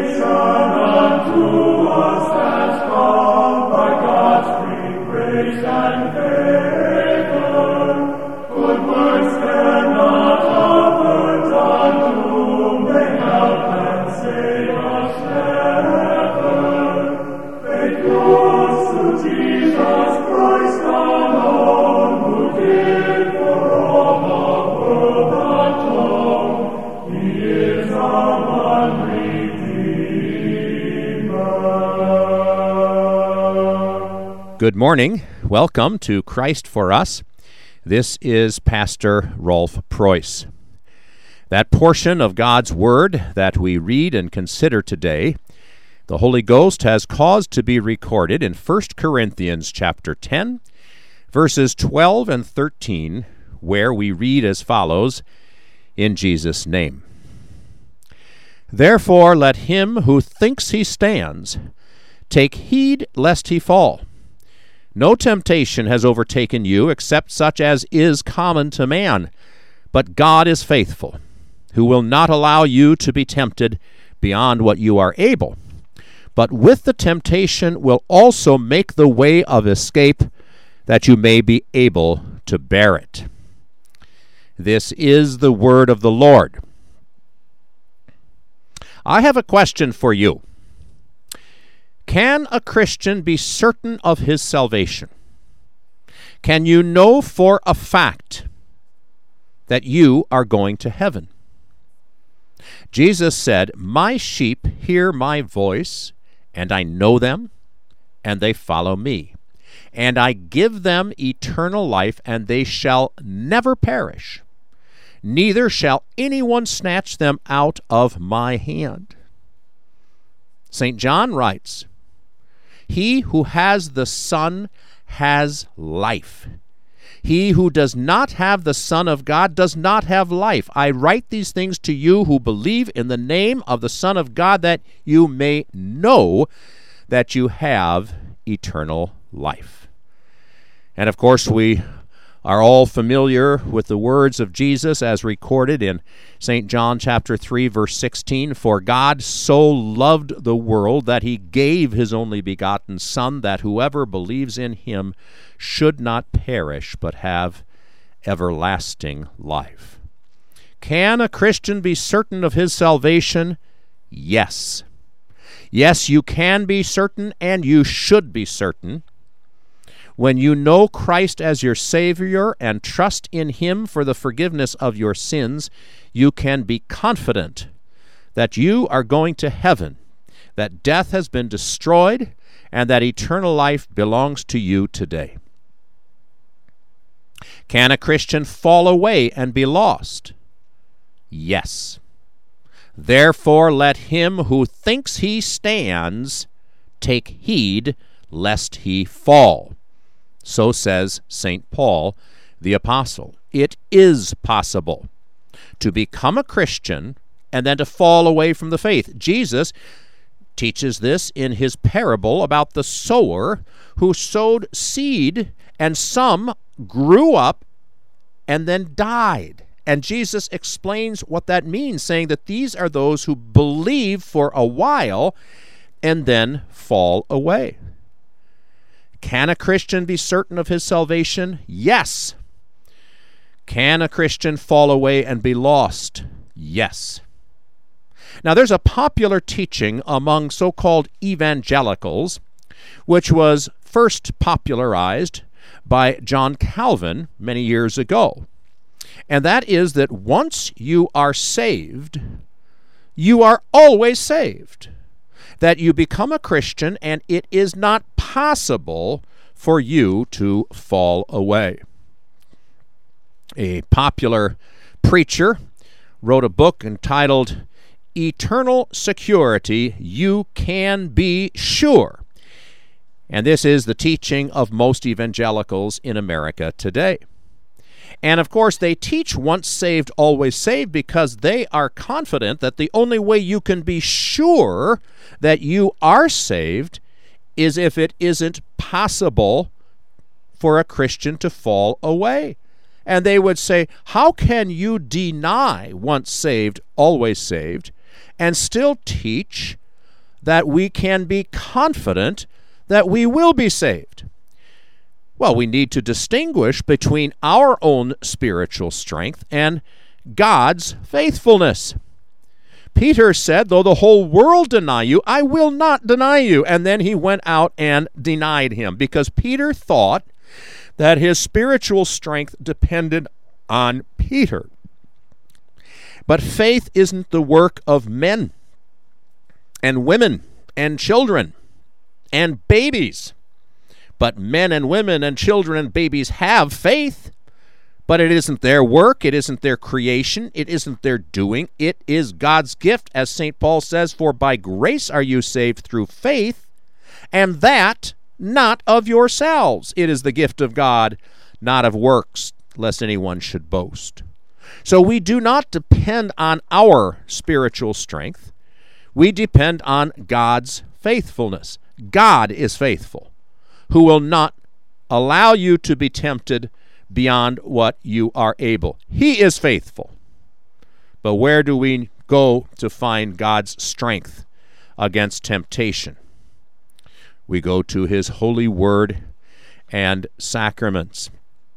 Good morning. Welcome to Christ for Us. This is Pastor Rolf Preuss. That portion of God's Word that we read and consider today, the Holy Ghost has caused to be recorded in 1 Corinthians chapter 10, verses 12 and 13, where we read as follows, in Jesus' name. Therefore let him who thinks he stands take heed lest he fall. No temptation has overtaken you except such as is common to man. But God is faithful, who will not allow you to be tempted beyond what you are able, but with the temptation will also make the way of escape, that you may be able to bear it. This is the word of the Lord. I have a question for you. Can a Christian be certain of his salvation? Can you know for a fact that you are going to heaven? Jesus said, "My sheep hear my voice, and I know them, and they follow me. And I give them eternal life, and they shall never perish. Neither shall anyone snatch them out of my hand." St. John writes, "He who has the Son has life. He who does not have the Son of God does not have life. I write these things to you who believe in the name of the Son of God, that you may know that you have eternal life." And of course, we are all familiar with the words of Jesus as recorded in St. John chapter 3, verse 16, "For God so loved the world that he gave his only begotten Son, that whoever believes in him should not perish, but have everlasting life." Can a Christian be certain of his salvation? Yes. Yes, you can be certain, and you should be certain. When you know Christ as your Savior and trust in him for the forgiveness of your sins, you can be confident that you are going to heaven, that death has been destroyed, and that eternal life belongs to you today. Can a Christian fall away and be lost? Yes. Therefore let him who thinks he stands take heed lest he fall. So says St. Paul, the Apostle. It is possible to become a Christian and then to fall away from the faith. Jesus teaches this in his parable about the sower who sowed seed, and some grew up and then died. And Jesus explains what that means, saying that these are those who believe for a while and then fall away. Can a Christian be certain of his salvation? Yes. Can a Christian fall away and be lost? Yes. Now, there's a popular teaching among so-called evangelicals, which was first popularized by John Calvin many years ago. And that is that once you are saved, you are always saved. That you become a Christian and it is not possible for you to fall away. A popular preacher wrote a book entitled Eternal Security, You Can Be Sure. And this is the teaching of most evangelicals in America today. And of course, they teach once saved, always saved, because they are confident that the only way you can be sure that you are saved is if it isn't possible for a Christian to fall away. And they would say, how can you deny once saved, always saved, and still teach that we can be confident that we will be saved? Well, we need to distinguish between our own spiritual strength and God's faithfulness. Peter said, though the whole world deny you, I will not deny you. And then he went out and denied him, because Peter thought that his spiritual strength depended on Peter. But faith isn't the work of men and women and children and babies. But men and women and children and babies have faith. But it isn't their work, it isn't their creation, it isn't their doing. It is God's gift, as St. Paul says, for by grace are you saved through faith, and that not of yourselves. It is the gift of God, not of works, lest anyone should boast. So we do not depend on our spiritual strength. We depend on God's faithfulness. God is faithful, who will not allow you to be tempted beyond what you are able. He is faithful. But where do we go to find God's strength against temptation? We go to his holy word and sacraments.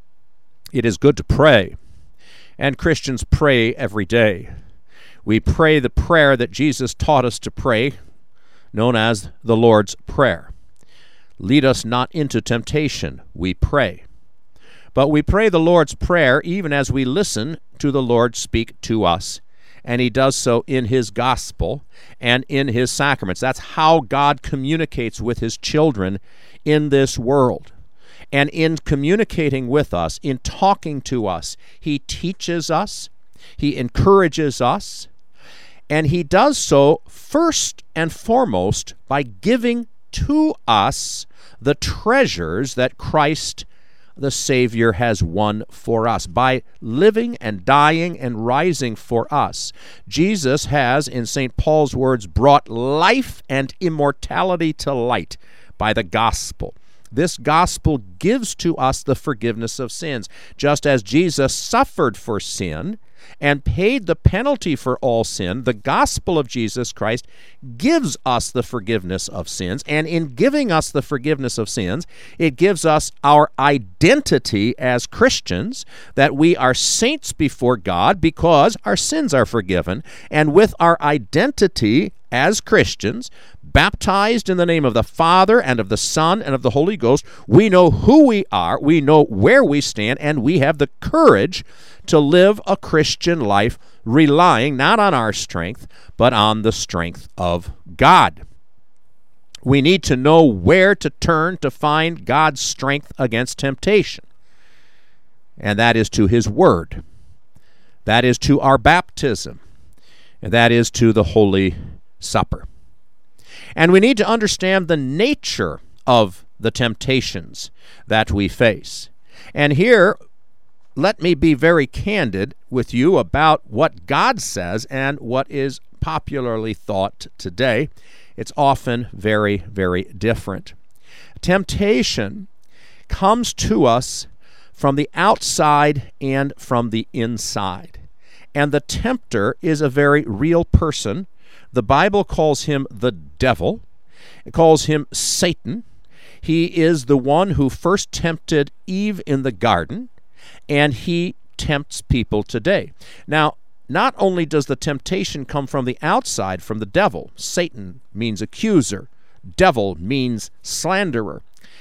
It is good to pray, and Christians pray every day. We pray the prayer that Jesus taught us to pray, known as the Lord's Prayer. Lead us not into temptation, we pray. But we pray the Lord's Prayer even as we listen to the Lord speak to us. And he does so in his gospel and in his sacraments. That's how God communicates with his children in this world. And in communicating with us, in talking to us, he teaches us, he encourages us, and he does so first and foremost by giving to us the treasures that Christ the Savior has won for us. By living and dying and rising for us, Jesus has, in St. Paul's words, brought life and immortality to light by the gospel. This gospel gives to us the forgiveness of sins. Just as Jesus suffered for sin and paid the penalty for all sin, the gospel of Jesus Christ gives us the forgiveness of sins. And in giving us the forgiveness of sins, it gives us our identity as Christians, that we are saints before God because our sins are forgiven. And with our identity as Christians, baptized in the name of the Father and of the Son and of the Holy Ghost, we know who we are, we know where we stand, and we have the courage to live a Christian life relying not on our strength, but on the strength of God. We need to know where to turn to find God's strength against temptation. And that is to his word. That is to our baptism. And that is to the Holy Supper. And we need to understand the nature of the temptations that we face. And here, let me be very candid with you about what God says and what is popularly thought today. It's often very, very different. Temptation comes to us from the outside and from the inside. And the tempter is a very real person. The Bible calls him the devil. It calls him Satan. He is the one who first tempted Eve in the garden, and he tempts people today. Now, not only does the temptation come from the outside, from the devil. Satan means accuser. Devil means slanderer.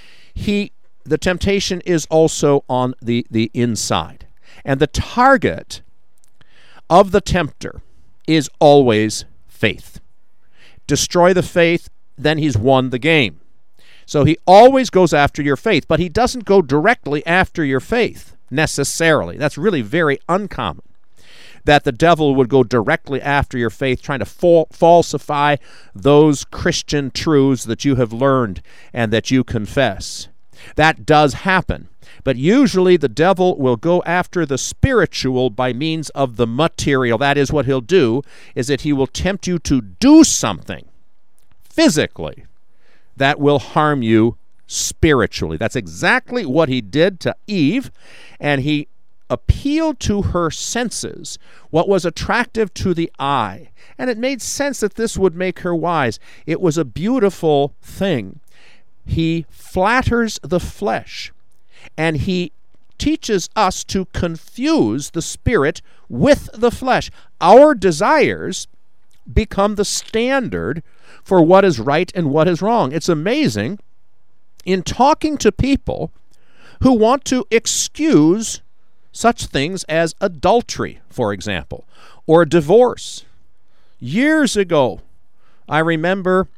The temptation is also on the inside. And the target of the tempter is always faith. Destroy the faith, then he's won the game. So he always goes after your faith, but he doesn't go directly after your faith necessarily. That's really very uncommon, that the devil would go directly after your faith, trying to falsify those Christian truths that you have learned and that you confess. That does happen. But usually the devil will go after the spiritual by means of the material. That is, what he'll do is that he will tempt you to do something physically that will harm you spiritually. That's exactly what he did to Eve, and he appealed to her senses, what was attractive to the eye. And it made sense that this would make her wise. It was a beautiful thing. He flatters the flesh, and he teaches us to confuse the spirit with the flesh. Our desires become the standard for what is right and what is wrong. It's amazing in talking to people who want to excuse such things as adultery, for example, or divorce. Years ago, I remember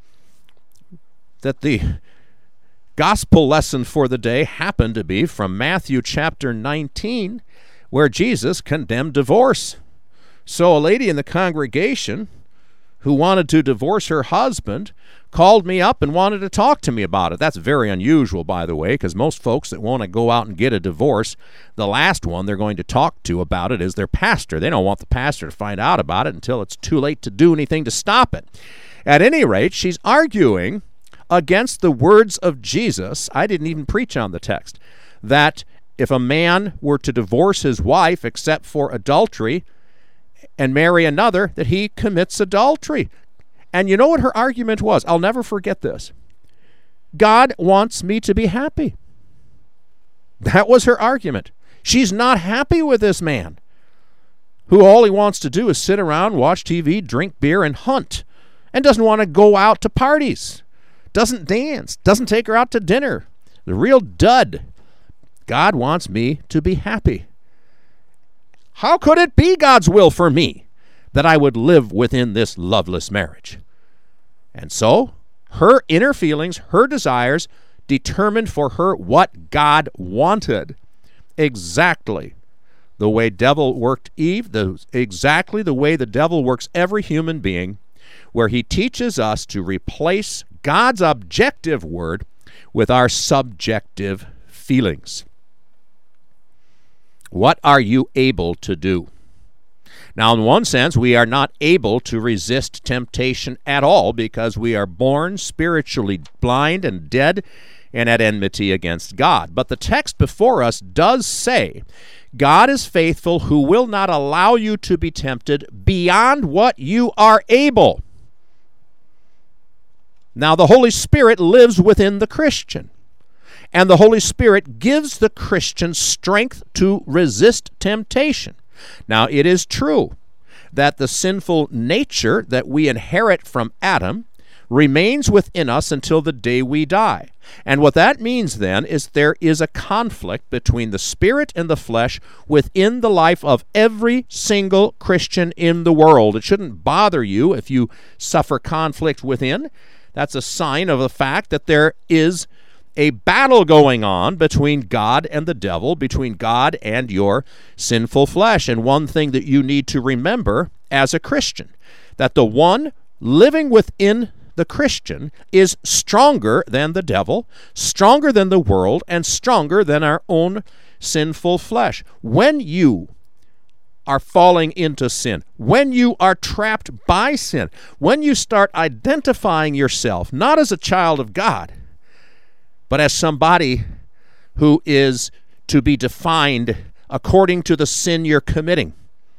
that the gospel lesson for the day happened to be from Matthew chapter 19, where Jesus condemned divorce. So a lady in the congregation who wanted to divorce her husband called me up and wanted to talk to me about it. That's very unusual, by the way, because most folks that want to go out and get a divorce, the last one they're going to talk to about it is their pastor. They don't want the pastor to find out about it until it's too late to do anything to stop it. At any rate, she's arguing against the words of Jesus. I didn't even preach on the text, that if a man were to divorce his wife except for adultery and marry another, that he commits adultery. And you know what her argument was? I'll never forget this. God wants me to be happy. That was her argument. She's not happy with this man who all he wants to do is sit around, watch TV, drink beer, and hunt, and doesn't want to go out to parties, doesn't dance, doesn't take her out to dinner. The real dud. God wants me to be happy. How could it be God's will for me that I would live within this loveless marriage? And so, her inner feelings, her desires, determined for her what God wanted. Exactly the way devil worked Eve, exactly the way the devil works every human being, where he teaches us to replace God's objective word with our subjective feelings. What are you able to do? Now, in one sense, we are not able to resist temptation at all because we are born spiritually blind and dead and at enmity against God. But the text before us does say, God is faithful who will not allow you to be tempted beyond what you are able. Now, the Holy Spirit lives within the Christian. And the Holy Spirit gives the Christian strength to resist temptation. Now, it is true that the sinful nature that we inherit from Adam remains within us until the day we die. And what that means then is there is a conflict between the spirit and the flesh within the life of every single Christian in the world. It shouldn't bother you if you suffer conflict within. That's a sign of the fact that there is a battle going on between God and the devil, between God and your sinful flesh. And one thing that you need to remember as a Christian, that the one living within the Christian is stronger than the devil, stronger than the world, and stronger than our own sinful flesh. When you are falling into sin, when you are trapped by sin, when you start identifying yourself not as a child of God, but as somebody who is to be defined according to the sin you're committing,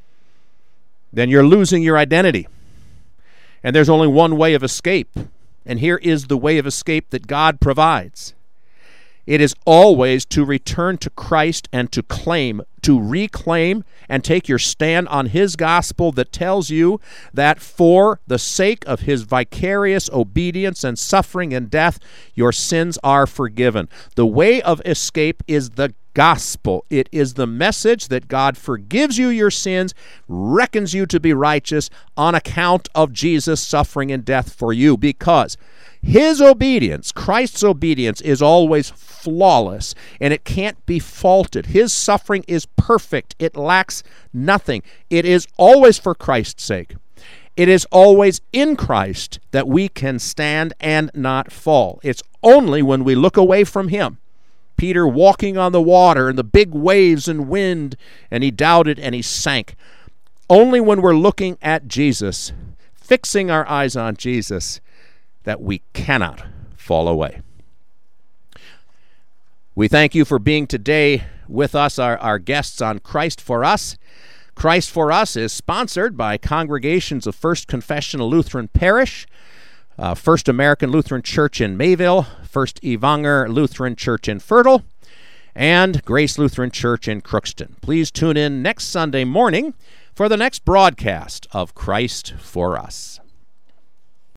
then you're losing your identity. And there's only one way of escape. And here is the way of escape that God provides. It is always to return to Christ and to reclaim and take your stand on His gospel that tells you that for the sake of His vicarious obedience and suffering and death, your sins are forgiven. The way of escape is the gospel. It is the message that God forgives you your sins, reckons you to be righteous on account of Jesus' suffering and death for you, because His obedience, Christ's obedience, is always flawless, and it can't be faulted. His suffering is perfect. It lacks nothing. It is always for Christ's sake. It is always in Christ that we can stand and not fall. It's only when we look away from Him, Peter walking on the water and the big waves and wind, and he doubted and he sank. Only when we're looking at Jesus, fixing our eyes on Jesus, that we cannot fall away. We thank you for being today with us, our guests on Christ for Us. Christ for Us is sponsored by congregations of First Confessional Lutheran Parish, First American Lutheran Church in Mayville, First Evanger Lutheran Church in Fertile, and Grace Lutheran Church in Crookston. Please tune in next Sunday morning for the next broadcast of Christ for Us.